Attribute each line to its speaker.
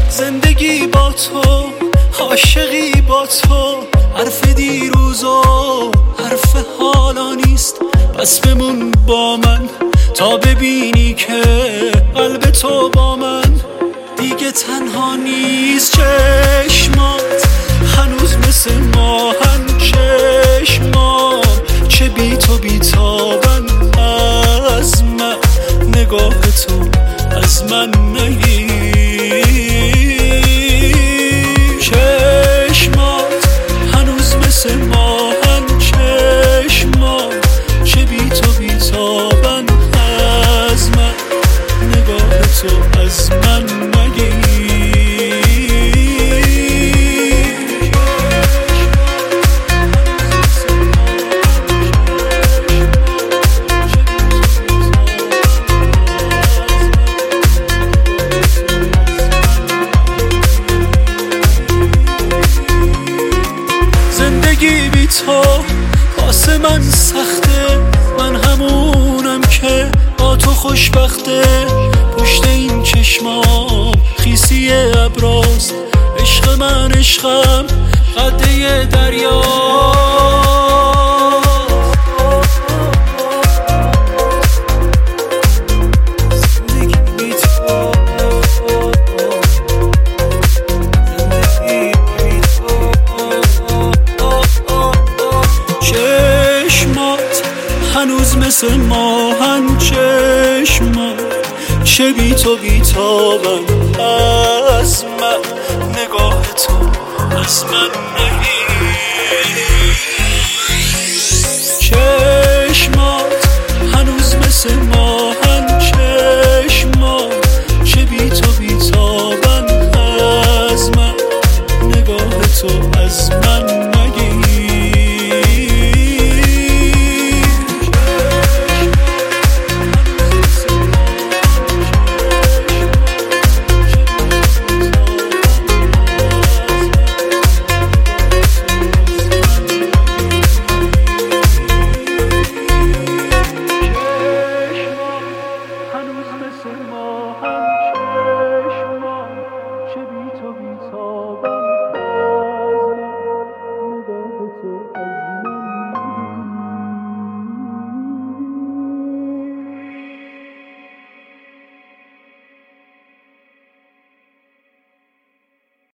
Speaker 1: زندگی با تو، عاشقی با تو، حرف دیروز و حرف حالا نیست. پس بمون با من تا ببینی که قلب تو با من دیگه تنها نیست. چشمات هنوز مثل ماهن، چشمام چه بی تو بی تابن. از من نگاه تو از من نگیر. چشمات هنوز مثل ماهن، چشمام چه بی تو بی تابن. از من نگاه تو از من نگیر. زندگی بی تو واسه من سخته، من همونم که با تو خوشبخته. پشت این چشمام خیسی ابراست، عشق من عشقم قده دریا. هنوز مثل ماهن، چشمم چه بی تو بی تابن. از من نگاه تو از من نگیر.